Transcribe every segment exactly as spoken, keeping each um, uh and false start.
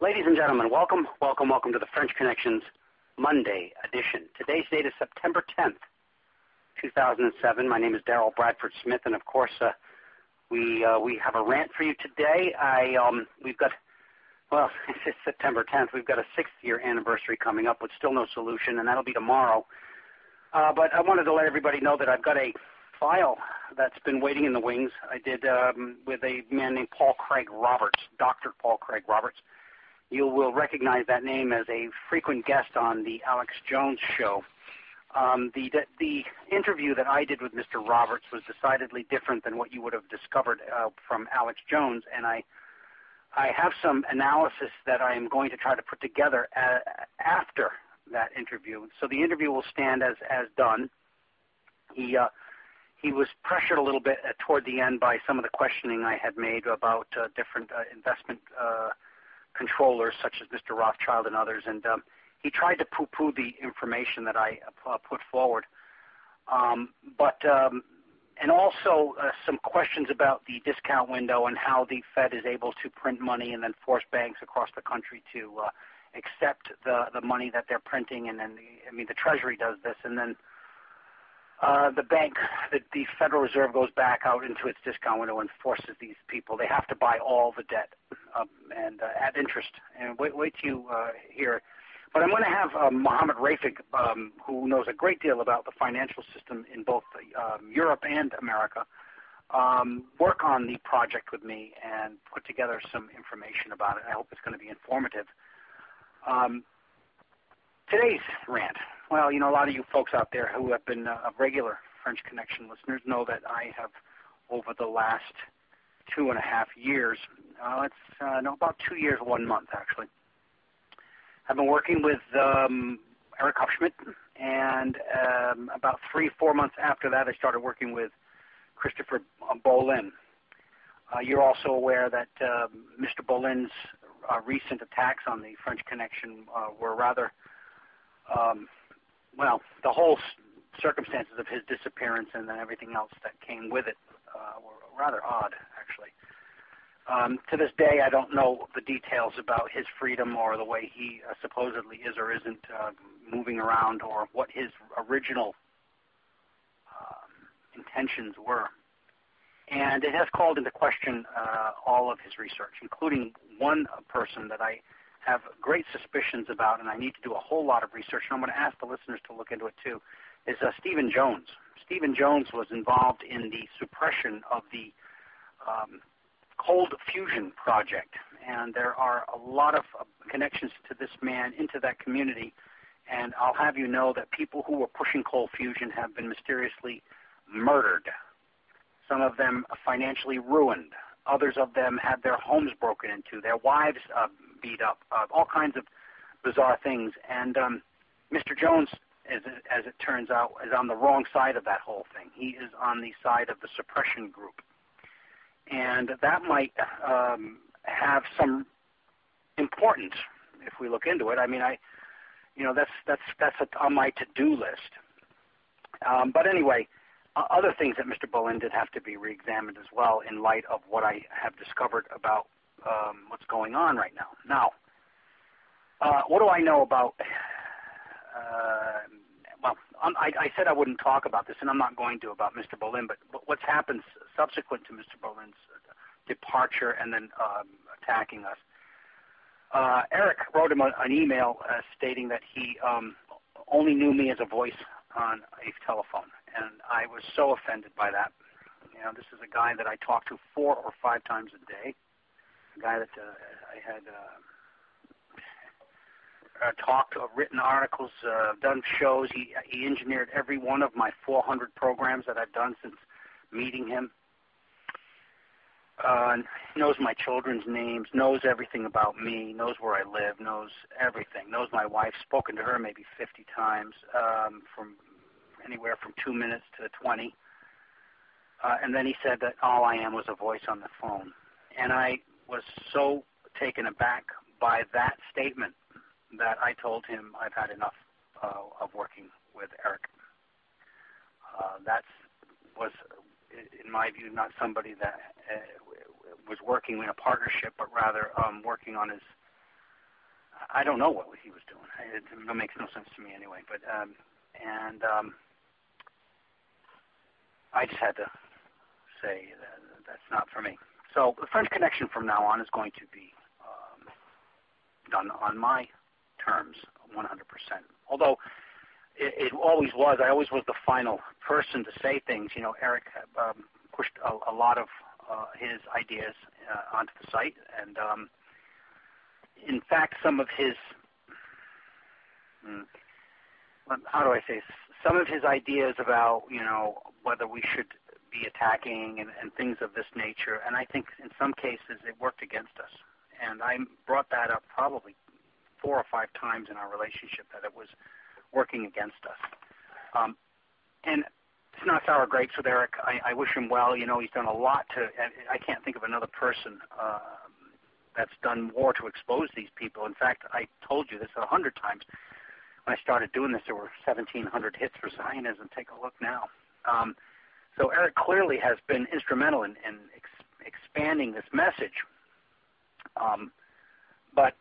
Ladies and gentlemen, welcome, welcome, welcome to the French Connections Monday edition. Today's date is September tenth, two thousand seven. My name is Daryl Bradford Smith, and of course, uh, we uh, we have a rant for you today. I um, we've got well, it's September tenth. We've got a sixth year anniversary coming up with still no solution, and that'll be tomorrow. Uh, but I wanted to let everybody know that I've got a file that's been waiting in the wings. I did um, with a man named Paul Craig Roberts, Doctor Paul Craig Roberts. You will recognize that name as a frequent guest on the Alex Jones show. Um, the, the the interview that I did with Mister Roberts was decidedly different than what you would have discovered uh, from Alex Jones, and I I have some analysis that I am going to try to put together a, after that interview. So the interview will stand as as done. He uh, he was pressured a little bit uh, toward the end by some of the questioning I had made about uh, different uh, investment uh, controllers, such as Mister Rothschild and others, and um, he tried to poo-poo the information that I uh, put forward. Um, but um, and also uh, some questions about the discount window and how the Fed is able to print money and then force banks across the country to uh, accept the the money that they're printing, and then the, I mean the Treasury does this, and then uh, the bank, the, the Federal Reserve goes back out into its discount window and forces these people. They have to buy all the debt uh, and uh, at interest. And wait, wait till you uh, hear. But I'm going to have uh, Mohammed Rafik, um, who knows a great deal about the financial system in both um, Europe and America, um, work on the project with me and put together some information about it. I hope it's going to be informative. Um, today's rant, well, you know, a lot of you folks out there who have been uh, regular French Connection listeners know that I have, over the last two and a half years, uh, it's uh, no, about two years, one month actually, I've been working with um, Eric Hupschmidt, and um, about three, four months after that, I started working with Christopher Bolin. Uh, you're also aware that uh, Mister Bolin's uh, recent attacks on the French Connection uh, were rather, um, well, the whole s- circumstances of his disappearance and then everything else that came with it uh, were rather odd, actually. Um, to this day, I don't know the details about his freedom or the way he uh, supposedly is or isn't uh, moving around, or what his original um, intentions were. And it has called into question uh, all of his research, including one person that I have great suspicions about, and I need to do a whole lot of research, and I'm going to ask the listeners to look into it too, is uh, Stephen Jones. Stephen Jones was involved in the suppression of the um, Cold Fusion Project, and there are a lot of uh, connections to this man into that community, and I'll have you know that people who were pushing cold fusion have been mysteriously murdered. Some of them financially ruined. Others of them had their homes broken into, their wives uh, beat up, uh, all kinds of bizarre things. And um, Mister Jones, as, as it turns out, is on the wrong side of that whole thing. He is on the side of the suppression group. And that might um, have some importance if we look into it. I mean, I, you know, that's that's that's on my to-do list. Um, but anyway, uh, other things that Mister Bolin did have to be re-examined as well in light of what I have discovered about um, what's going on right now. Now, uh, what do I know about? Uh, well, um, I, I said I wouldn't talk about this, and I'm not going to about Mister Bolin, but what's happened subsequent to Mister Bolin's departure and then um, attacking us. Uh, Eric wrote him a, an email uh, stating that he um, only knew me as a voice on a telephone, and I was so offended by that. You know, this is a guy that I talked to four or five times a day, a guy that uh, I had uh, Uh, talked, uh, written articles, uh, done shows. He, he engineered every one of my four hundred programs that I've done since meeting him. Uh, knows my children's names, knows everything about me, knows where I live, knows everything, knows my wife, spoken to her maybe fifty times, um, from anywhere from two minutes to twenty. Uh, and then he said that all I am was a voice on the phone. And I was so taken aback by that statement that I told him I've had enough uh, of working with Eric. Uh, that was, in my view, not somebody that uh, was working in a partnership, but rather um, working on his I don't know what he was doing. It, it makes no sense to me anyway. But um, and um, I just had to say that that's not for me. So the French Connection from now on is going to be um, done on my terms, one hundred percent. Although it, it always was, I always was the final person to say things. You know, Eric um, pushed a, a lot of uh, his ideas uh, onto the site, and um, in fact, some of his, hmm, how do I say, some of his ideas about, you know, whether we should be attacking and, and things of this nature, and I think in some cases it worked against us. And I brought that up probably four or five times in our relationship, that it was working against us. Um, and it's not sour grapes with Eric. I, I wish him well. You know, he's done a lot to, I can't think of another person uh, that's done more to expose these people. In fact, I told you this a hundred times. When I started doing this, there were seventeen hundred hits for Zionism. Take a look now. Um, so Eric clearly has been instrumental in, in ex expanding this message. Um, but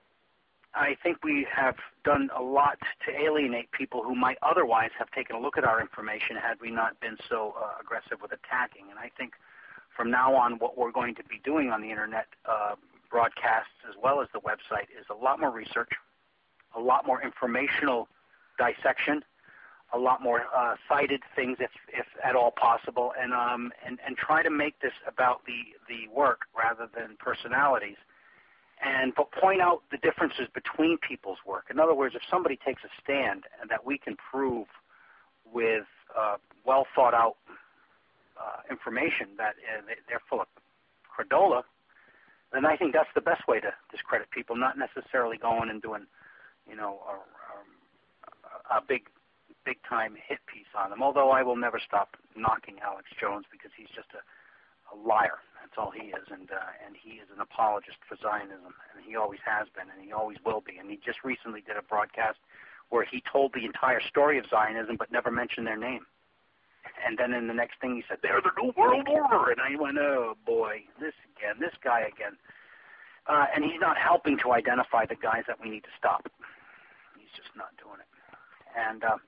I think we have done a lot to alienate people who might otherwise have taken a look at our information had we not been so uh, aggressive with attacking. And I think from now on, what we're going to be doing on the Internet uh, broadcasts as well as the website is a lot more research, a lot more informational dissection, a lot more uh, cited things if, if at all possible, and, um, and, and try to make this about the, the work rather than personalities, and but point out the differences between people's work. In other words, if somebody takes a stand and that we can prove with uh, well thought out uh, information that uh, they're full of credola, then I think that's the best way to discredit people, not necessarily going and doing, you know, a, a, a big, big-time hit piece on them, although I will never stop knocking Alex Jones because he's just a, a liar. That's all he is, and uh, and he is an apologist for Zionism, and he always has been, and he always will be. And he just recently did a broadcast where he told the entire story of Zionism but never mentioned their name. And then in the next thing he said, they're the New World Order. And I went, oh, boy, this again, this guy again. Uh, and he's not helping to identify the guys that we need to stop. He's just not doing it. And uh,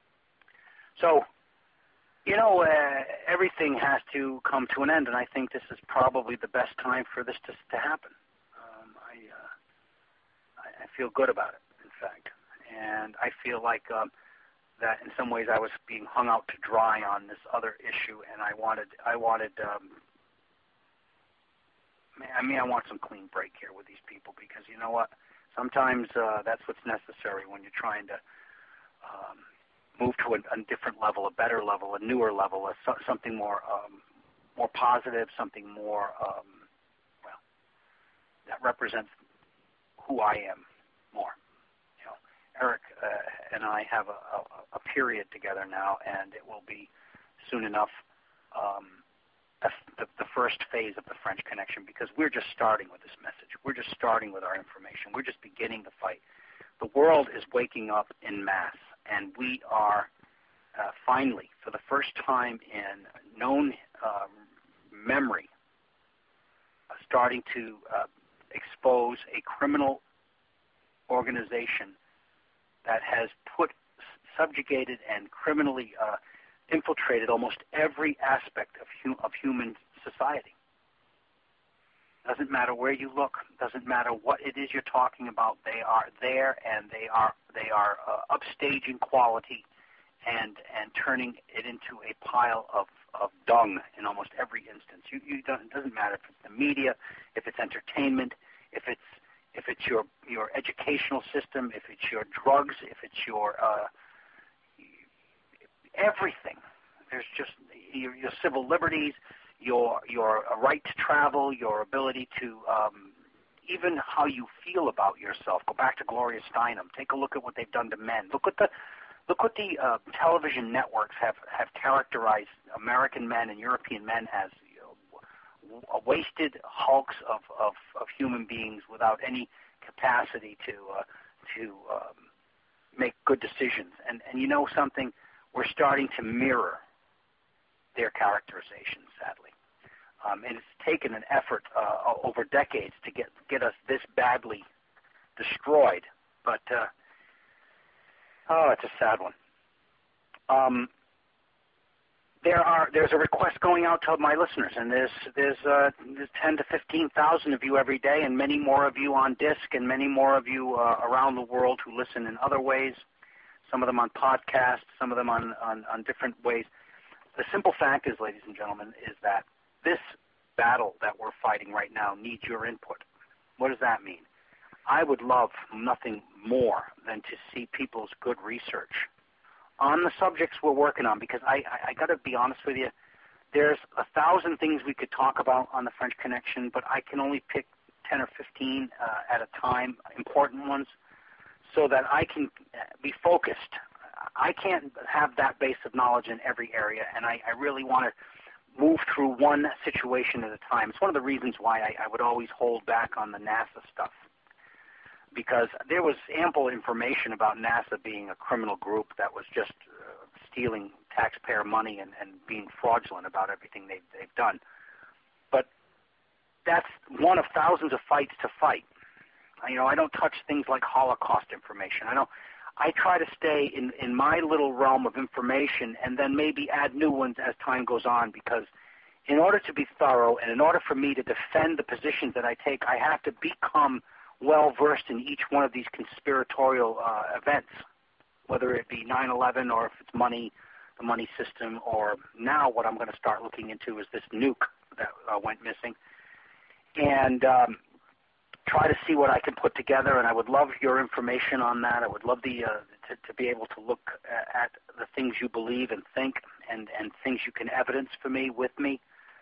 so, you know, uh, everything has to come to an end, and I think this is probably the best time for this to, to happen. Um, I, uh, I, I feel good about it, in fact. And I feel like um, that in some ways I was being hung out to dry on this other issue, and I wanted, I wanted, um, I mean, I want some clean break here with these people, because you know what? Sometimes uh, that's what's necessary when you're trying to um, move to a, a different level, a better level, a newer level, a, something more, um, more positive, something more, um, well, that represents who I am more. You know, Eric uh, and I have a, a, a period together now, and it will be soon enough um, a, the, the first phase of the French Connection, because we're just starting with this message. We're just starting with our information. We're just beginning the fight. The world is waking up en masse. And we are uh, finally, for the first time in known uh, memory, uh, starting to uh, expose a criminal organization that has put, subjugated, and criminally uh, infiltrated almost every aspect of, hu of human society. Doesn't matter where you look. Doesn't matter what it is you're talking about. They are there, and they are they are uh, upstaging quality, and and turning it into a pile of, of dung in almost every instance. You you don't, it doesn't matter if it's the media, if it's entertainment, if it's if it's your your educational system, if it's your drugs, if it's your uh, everything. There's just your, your civil liberties. Your your right to travel, your ability to um, even how you feel about yourself. Go back to Gloria Steinem. Take a look at what they've done to men. Look what the look what the uh, television networks have, have characterized American men and European men as, you know, wasted hulks of, of, of human beings without any capacity to uh, to um, make good decisions. And and you know something, we're starting to mirror their characterization, sadly. Um, and it's taken an effort uh, over decades to get get us this badly destroyed. But, uh, oh, it's a sad one. Um, there are there's a request going out to my listeners, and there's there's, uh, there's ten to fifteen thousand of you every day, and many more of you on disc, and many more of you uh, around the world who listen in other ways. Some of them on podcasts, some of them on, on, on different ways. The simple fact is, ladies and gentlemen, is that this battle that we're fighting right now needs your input. What does that mean? I would love nothing more than to see people's good research on the subjects we're working on, because I, I, I got to be honest with you, there's a thousand things we could talk about on the French Connection, but I can only pick ten or fifteen uh, at a time, important ones, so that I can be focused. I can't have that base of knowledge in every area, and I, I really want to move through one situation at a time. It's one of the reasons why I, I would always hold back on the NASA stuff, because there was ample information about NASA being a criminal group that was just uh, stealing taxpayer money and, and being fraudulent about everything they've, they've done. But that's one of thousands of fights to fight. You know, I don't touch things like Holocaust information. I don't. I try to stay in, in my little realm of information and then maybe add new ones as time goes on, because in order to be thorough and in order for me to defend the positions that I take, I have to become well-versed in each one of these conspiratorial uh, events, whether it be nine eleven or if it's money, the money system, or now what I'm going to start looking into is this nuke that uh, went missing. And um, try to see what I can put together, and I would love your information on that. I would love the, uh, to, to be able to look at the things you believe and think and, and things you can evidence for me, with me.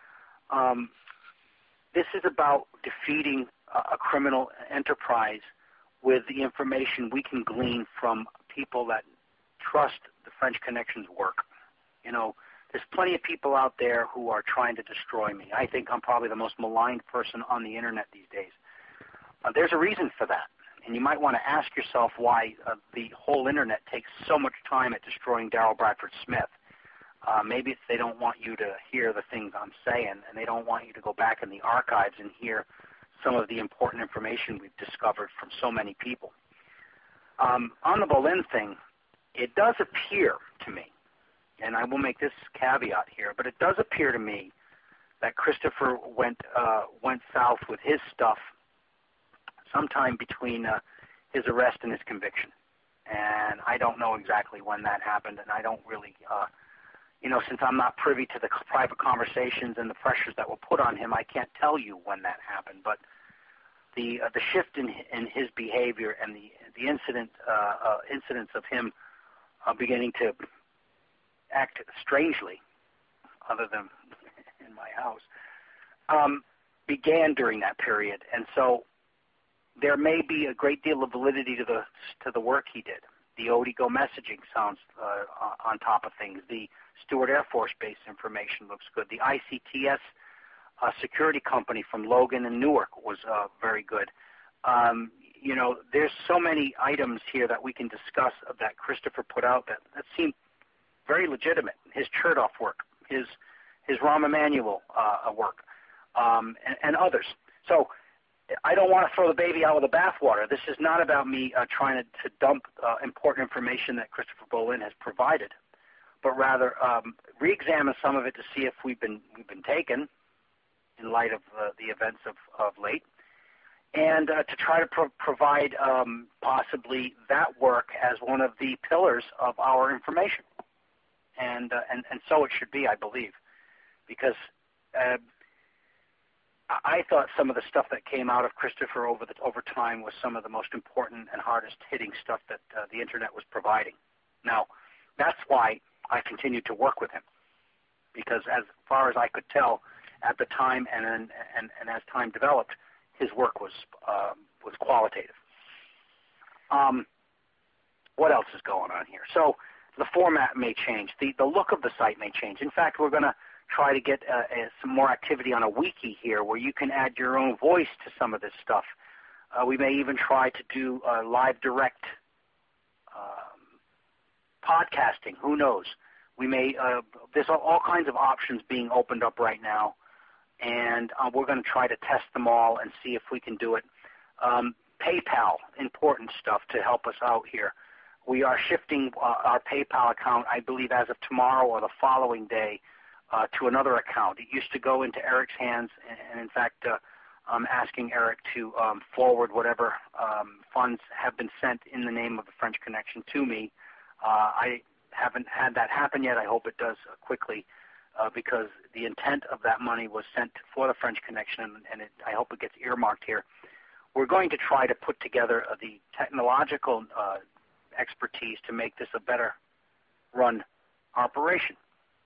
Um, this is about defeating a, a criminal enterprise with the information we can glean from people that trust the French Connection's work. You know, there's plenty of people out there who are trying to destroy me. I think I'm probably the most maligned person on the Internet these days. Uh, there's a reason for that, and you might want to ask yourself why uh, the whole Internet takes so much time at destroying Daryl Bradford Smith. Uh, maybe it's they don't want you to hear the things I'm saying, and they don't want you to go back in the archives and hear some of the important information we've discovered from so many people. Um, on the Boleyn thing, it does appear to me, and I will make this caveat here, but it does appear to me that Christopher went uh, went south with his stuff sometime between uh, his arrest and his conviction. And I don't know exactly when that happened, and I don't really, uh, you know, since I'm not privy to the private conversations and the pressures that were put on him, I can't tell you when that happened. But the uh, the shift in in his behavior and the the incident uh, uh, incidents of him uh, beginning to act strangely, other than in my house, um, began during that period, and so there may be a great deal of validity to the to the work he did. The Odigo messaging sounds uh, on top of things. The Stewart Air Force Base information looks good. The I C T S uh, security company from Logan and Newark was uh, very good. Um, you know, there's so many items here that we can discuss that Christopher put out that, that seem very legitimate. His Chertoff work, his his Rahm Emanuel uh, work, um, and, and others. So I don't want to throw the baby out with the bathwater. This is not about me uh, trying to, to dump uh, important information that Christopher Boleyn has provided, but rather um, re-examine some of it to see if we've been we've been taken in light of uh, the events of, of late, and uh, to try to pro- provide um, possibly that work as one of the pillars of our information, and uh, and and so it should be, I believe, because. Uh, I thought some of the stuff that came out of Christopher over the, over time was some of the most important and hardest hitting stuff that uh, the Internet was providing. Now, that's why I continued to work with him, because as far as I could tell at the time and and, and, and as time developed, his work was uh, was qualitative. Um, what else is going on here? So the format may change. The, the look of the site may change. In fact, we're going to try to get uh, uh, some more activity on a wiki here where you can add your own voice to some of this stuff. Uh, we may even try to do uh, live direct um, podcasting. Who knows? We may. Uh, there's all kinds of options being opened up right now, and uh, we're going to try to test them all and see if we can do it. Um, PayPal, important stuff to help us out here. We are shifting uh, our PayPal account, I believe, as of tomorrow or the following day uh, to another account. It used to go into Eric's hands, and, and in fact, uh, I'm asking Eric to um, forward whatever um, funds have been sent in the name of the French Connection to me. Uh, I haven't had that happen yet. I hope it does uh, quickly uh, because the intent of that money was sent for the French Connection, and, and it, I hope it gets earmarked here. We're going to try to put together uh, the technological uh, expertise to make this a better run operation.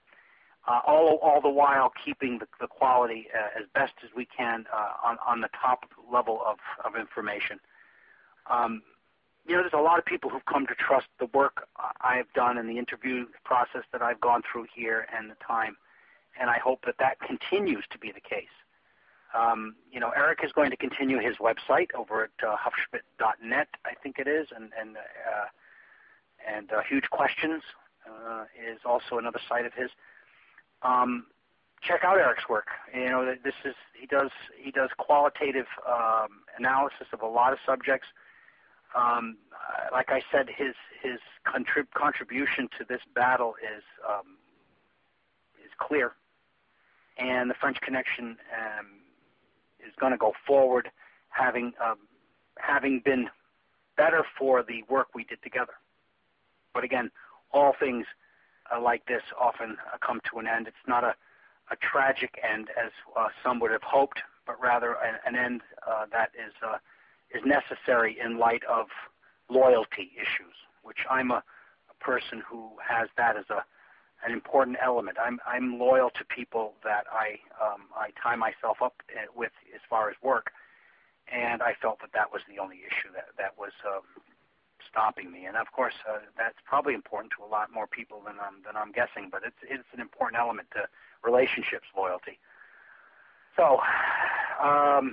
Uh, all, all the while keeping the, the quality uh, as best as we can uh, on, on the top level of, of information. Um, you know, there's a lot of people who've come to trust the work I've done and the interview process that I've gone through here and the time, and I hope that that continues to be the case. Um, you know, Eric is going to continue his website over at uh, Hufschmidt dot net, I think it is, and and uh, and uh, Huge Questions uh, is also another site of his. Um, check out Eric's work. You know, this is he does he does qualitative um, analysis of a lot of subjects. Um, uh, like I said, his his contrib- contribution to this battle is um, is clear, and the French Connection um, is going to go forward, having um, having been better for the work we did together. But again, all things uh, like this often uh, come to an end. It's not a, a tragic end as uh, some would have hoped, but rather an, an end uh, that is uh, is necessary in light of loyalty issues, which I'm a, a person who has that as a an important element. I'm I'm loyal to people that I um, I tie myself up with as far as work, and I felt that that was the only issue that that was um, stopping me. And of course, uh, that's probably important to a lot more people than I'm than I'm guessing. But it's it's an important element to relationships, loyalty. So, um,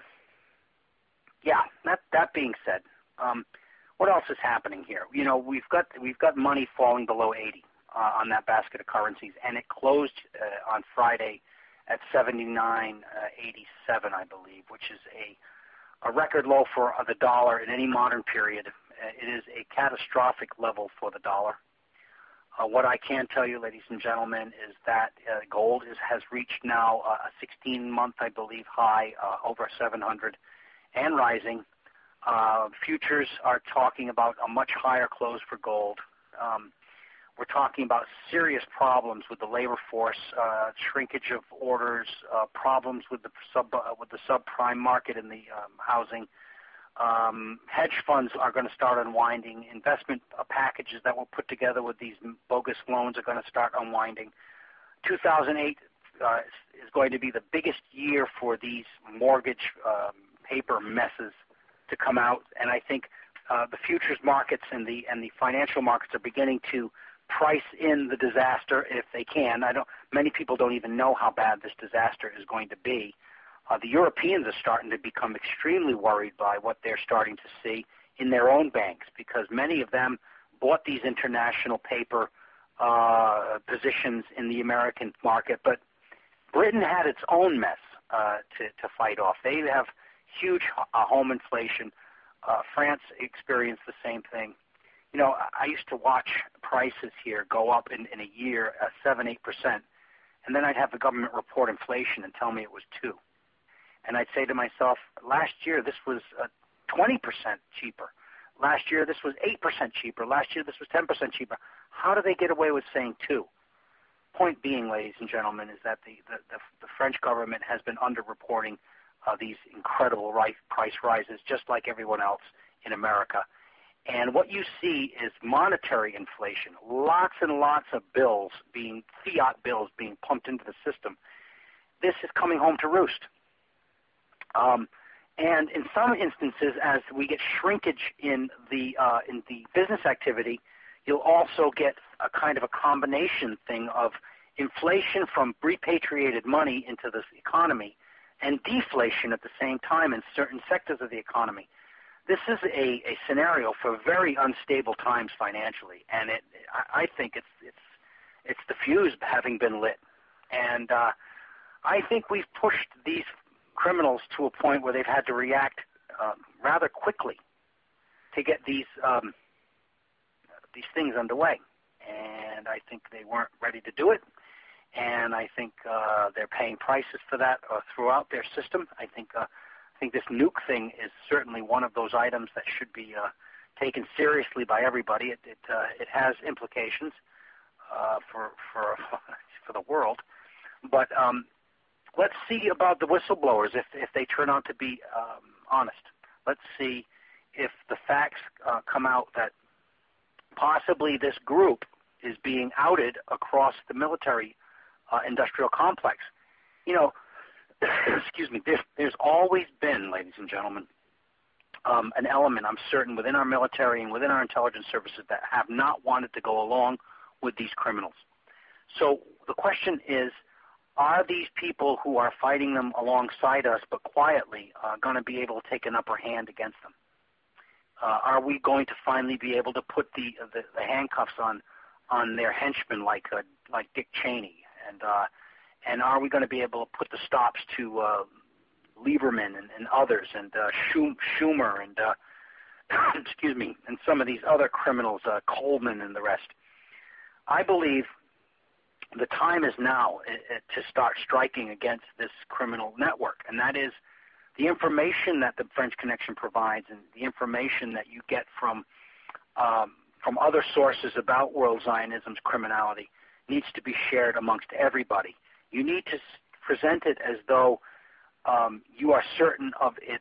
yeah. That that being said, um, what else is happening here? You know, we've got we've got money falling below eighty. Uh, on that basket of currencies, and it closed uh, on Friday at seventy-nine eighty-seven, I believe, which is a, a record low for uh, the dollar in any modern period. Uh, it is a catastrophic level for the dollar. Uh, what I can tell you, ladies and gentlemen, is that uh, gold is, has reached now uh, a sixteen-month, I believe, high, uh, over seven hundred, and rising. Uh, futures are talking about a much higher close for gold. Um, We're talking about serious problems with the labor force, uh, shrinkage of orders, uh, problems with the sub uh, with the subprime market in the um, housing. Um, hedge funds are going to start unwinding. Investment uh, packages that were put together with these bogus loans are going to start unwinding. two thousand eight uh, is going to be the biggest year for these mortgage um, paper messes to come out, and I think uh, the futures markets and the and the financial markets are beginning to price in the disaster if they can. I don't. Many people don't even know how bad this disaster is going to be. Uh, the Europeans are starting to become extremely worried by what they're starting to see in their own banks, because many of them bought these international paper uh, positions in the American market. But Britain had its own mess uh, to, to fight off. They have huge uh, home inflation. Uh, France experienced the same thing. You know, I used to watch prices here go up in, in a year uh, seven, eight percent, and then I'd have the government report inflation and tell me it was two. And I'd say to myself, last year this was uh, twenty percent cheaper. Last year this was eight percent cheaper. Last year this was ten percent cheaper. How do they get away with saying two? Point being, ladies and gentlemen, is that the, the, the, the French government has been underreporting uh, these incredible ri- price rises, just like everyone else in America. And what you see is monetary inflation, lots and lots of bills being, fiat bills being pumped into the system. This is coming home to roost. Um, and in some instances, as we get shrinkage in the uh, in the business activity, you'll also get a kind of a combination thing of inflation from repatriated money into this economy and deflation at the same time in certain sectors of the economy. This is a, a scenario for very unstable times financially, and it, I, I think it's it's it's the fuse having been lit. And uh, I think we've pushed these criminals to a point where they've had to react uh, rather quickly. to get these um, these things underway. And I think they weren't ready to do it. And I think uh, they're paying prices for that uh, throughout their system. I think uh, I think this nuke thing is certainly one of those items that should be uh, taken seriously by everybody. It it, uh, it has implications uh, for for for the world. But um, let's see about the whistleblowers if if they turn out to be um, honest. Let's see if the facts uh, come out that possibly this group is being outed across the military uh, industrial complex. You know, excuse me, there's, there's always been, ladies and gentlemen, um, an element, I'm certain, within our military and within our intelligence services that have not wanted to go along with these criminals. So the question is, are these people who are fighting them alongside us but quietly uh, going to be able to take an upper hand against them? Uh, are we going to finally be able to put the the, the handcuffs on on their henchmen like uh, like Dick Cheney, and uh, and are we going to be able to put the stops to uh, Lieberman and, and others, and uh, Schumer and uh, excuse me, and some of these other criminals, uh, Coleman and the rest? I believe the time is now uh, to start striking against this criminal network, and that is the information that the French Connection provides and the information that you get from um, from other sources about World Zionism's criminality needs to be shared amongst everybody. You need to s- present it as though um, you are certain of its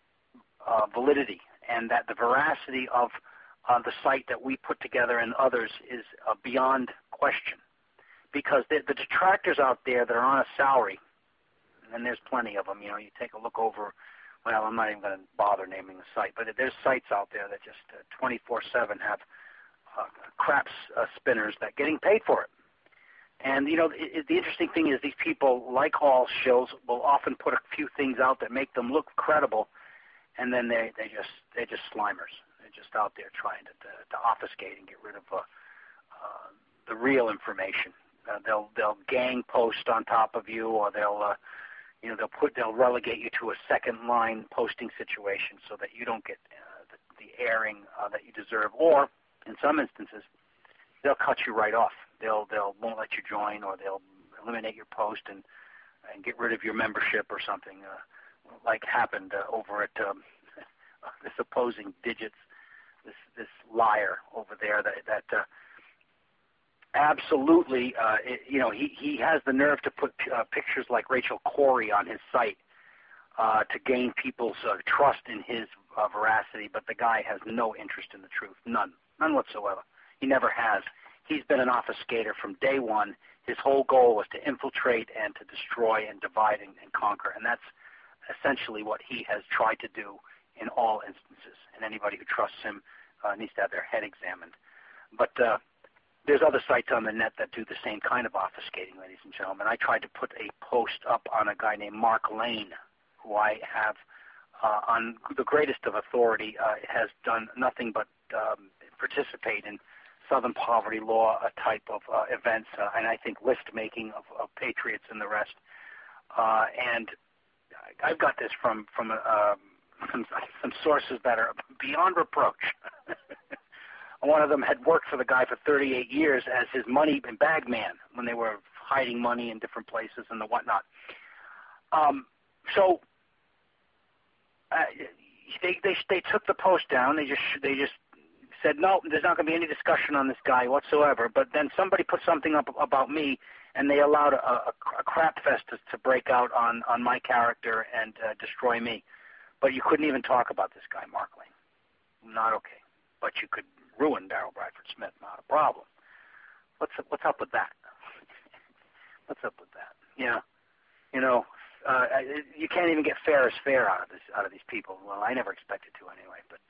uh, validity and that the veracity of uh, the site that we put together and others is uh, beyond question. Because the, the detractors out there that are on a salary, and there's plenty of them. You know, you take a look over, well, I'm not even going to bother naming the site, but there's sites out there that just uh, twenty-four seven have uh, craps uh, spinners that getting paid for it. And, you know, it, it, the interesting thing is these people, like all shills, will often put a few things out that make them look credible, and then they, they just, they're just slimers. They're just out there trying to, to, to obfuscate and get rid of uh, uh, the real information. Uh, they'll, they'll gang post on top of you, or they'll... Uh, You know, they'll put, they'll relegate you to a second line posting situation so that you don't get uh, the, the airing uh, that you deserve. Or, in some instances, they'll cut you right off. They'll, they'll won't let you join, or they'll eliminate your post and and get rid of your membership or something, uh, like happened uh, over at um, this opposing digits, this this liar over there that that. Uh, Absolutely, uh, it, you know, he, he has the nerve to put uh, pictures like Rachel Corrie on his site uh, to gain people's uh, trust in his uh, veracity, but the guy has no interest in the truth, none, none whatsoever. He never has. He's been an obfuscator from day one. His whole goal was to infiltrate and to destroy and divide and, and conquer, and that's essentially what he has tried to do in all instances, and anybody who trusts him uh, needs to have their head examined. But uh, there's other sites on the net that do the same kind of obfuscating, ladies and gentlemen. I tried to put a post up on a guy named Mark Lane, who I have uh, on the greatest of authority, uh, has done nothing but um, participate in Southern poverty law uh, type of uh, events, uh, and I think list-making of, of patriots and the rest. Uh, and I've got this from, from uh, some, some sources that are beyond reproach. One of them had worked for the guy for thirty-eight years as his money and bag man when they were hiding money in different places and the whatnot. Um, so uh, they, they they took the post down. They just they just said no, there's not going to be any discussion on this guy whatsoever. But then somebody put something up about me, and they allowed a, a, a crap fest to, to break out on on my character and uh, destroy me. But you couldn't even talk about this guy, Mark Lane. Not okay. But you could ruin Darrell Bradford Smith, not a problem. What's up, what's up with that? What's up with that? Yeah, you know, uh, you can't even get fair as fair out of this out of these people. Well, I never expected to anyway. But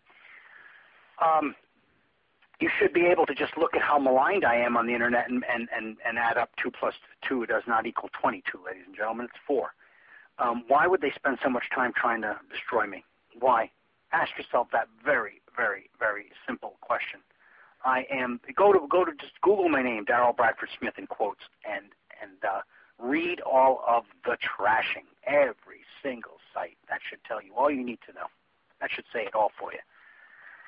uh, um, you should be able to just look at how maligned I am on the internet and and, and, and add up two plus two does not equal twenty-two, ladies and gentlemen. It's four. Um, why would they spend so much time trying to destroy me? Why? Ask yourself that very, very, very simple question. I am go to go to just Google my name, Darrell Bradford Smith, in quotes, and and uh, read all of the trashing, every single site. That should tell you all you need to know. That should say it all for you.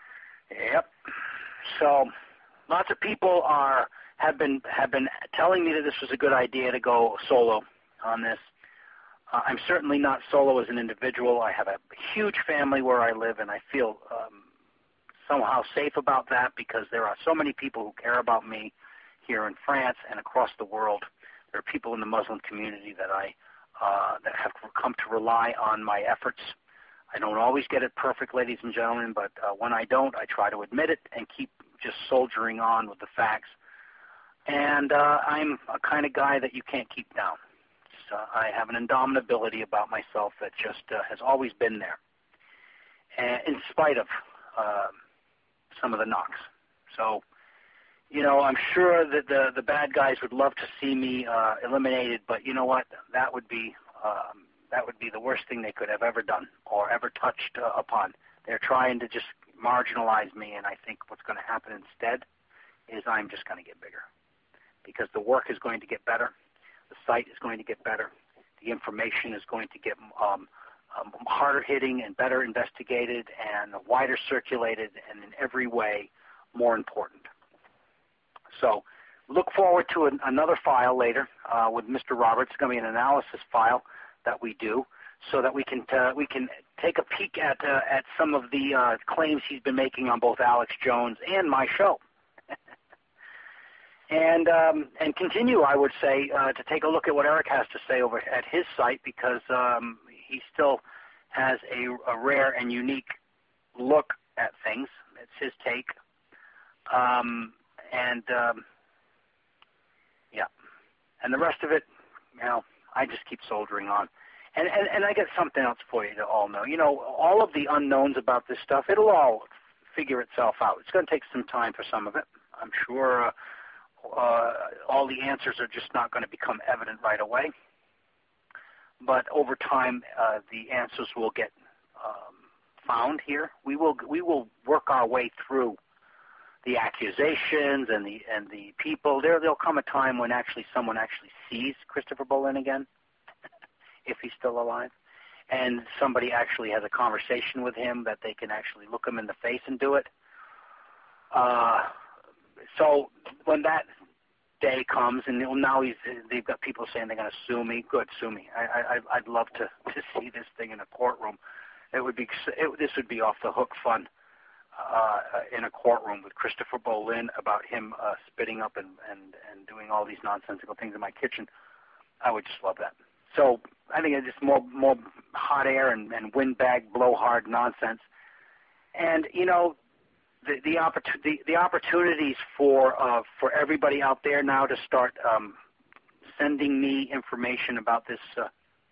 Yep. So lots of people are have been have been telling me that this was a good idea to go solo on this. Uh, I'm certainly not solo as an individual. I have a huge family where I live, and I feel um, somehow safe about that because there are so many people who care about me here in France and across the world. There are people in the Muslim community that I uh, that have come to rely on my efforts. I don't always get it perfect, ladies and gentlemen, but uh, when I don't, I try to admit it and keep just soldiering on with the facts. And uh, I'm a kind of guy that you can't keep down. So I have an indomitability about myself that just uh, has always been there, and in spite of uh, some of the knocks. So, you know, I'm sure that the the bad guys would love to see me uh, eliminated, but you know what? That would be um, that would be the worst thing they could have ever done or ever touched uh, upon. They're trying to just marginalize me, and I think what's going to happen instead is I'm just going to get bigger because the work is going to get better. The site is going to get better. The information is going to get um, um, harder hitting and better investigated and wider circulated and in every way more important. So look forward to an, another file later uh, with Mister Roberts. It's going to be an analysis file that we do so that we can uh, we can take a peek at uh, at some of the uh, claims he's been making on both Alex Jones and my show. And um, and continue, I would say, uh, to take a look at what Eric has to say over at his site because um, he still has a, a rare and unique look at things. It's his take. Um, and, um, yeah. And the rest of it, you know, I just keep soldiering on. And, and, and I got something else for you to all know. You know, all of the unknowns about this stuff, it'll all figure itself out. It's going to take some time for some of it. I'm sure... Uh, Uh, all the answers are just not going to become evident right away. But over time, uh, the answers will get um, found here. We will we will work our way through the accusations and the and the people. There there'll come a time when actually someone actually sees Christopher Bolin again, if he's still alive, and somebody actually has a conversation with him that they can actually look him in the face and do it. Uh, So when that day comes, and now he's, they've got people saying they're going to sue me. Good, sue me. I, I, I'd love to, to see this thing in a courtroom. It would be it, this would be off the hook fun uh, in a courtroom with Christopher Bolin about him uh, spitting up and, and, and doing all these nonsensical things in my kitchen. I would just love that. So I think it's just more more hot air and, and windbag blowhard nonsense. And you know. The the, opportu- the the opportunities for uh, for everybody out there now to start um, sending me information about this uh,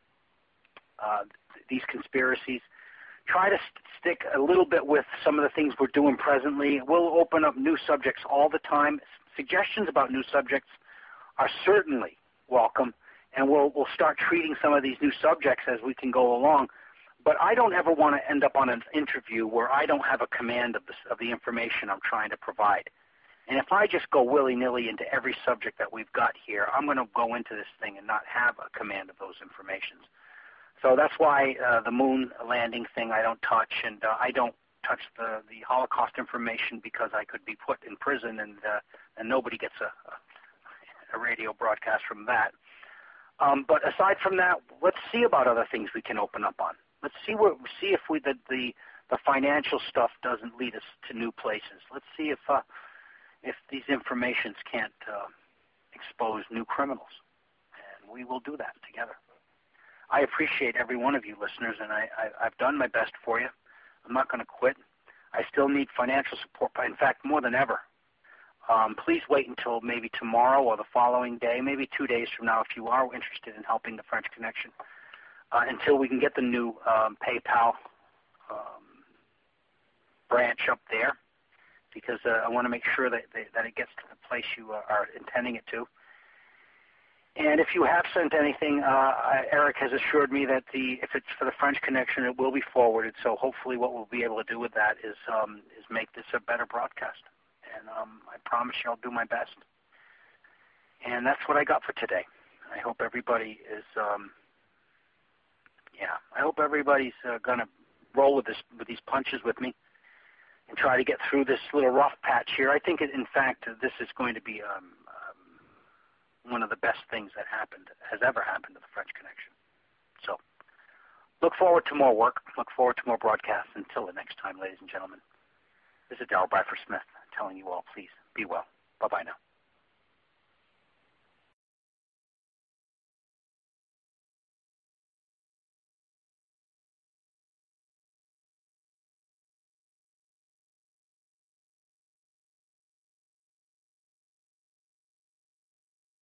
uh, these conspiracies. Try to st- stick a little bit with some of the things we're doing presently. We'll open up new subjects all the time. Suggestions about new subjects are certainly welcome, and we'll we'll start treating some of these new subjects as we can go along. But I don't ever want to end up on an interview where I don't have a command of the, of the information I'm trying to provide. And if I just go willy-nilly into every subject that we've got here, I'm going to go into this thing and not have a command of those informations. So that's why uh, the moon landing thing I don't touch, and uh, I don't touch the, the Holocaust information because I could be put in prison and uh, and nobody gets a, a radio broadcast from that. Um, but aside from that, let's see about other things we can open up on. Let's see what see if we the, the the financial stuff doesn't lead us to new places. Let's see if uh, if these informations can't uh, expose new criminals, and we will do that together. I appreciate every one of you listeners, and I, I, I've done my best for you. I'm not going to quit. I still need financial support, in fact, more than ever. Um, please wait until maybe tomorrow or the following day, maybe two days from now, if you are interested in helping the French Connection. Uh, until we can get the new um, PayPal um, branch up there, because uh, I want to make sure that they, that it gets to the place you uh, are intending it to. And if you have sent anything, uh, Eric has assured me that the if it's for the French Connection, it will be forwarded. So hopefully, what we'll be able to do with that is um, is make this a better broadcast. And um, I promise you, I'll do my best. And that's what I got for today. I hope everybody is. Um, Yeah, I hope everybody's uh, going to roll with this with these punches with me. and try to get through this little rough patch here. I think, in fact, this is going to be um, um, one of the best things that happened, has ever happened to the French Connection. So look forward to more work. Look forward to more broadcasts. Until the next time, ladies and gentlemen, this is Darrell Bradford Smith telling you all, please be well. Bye-bye now.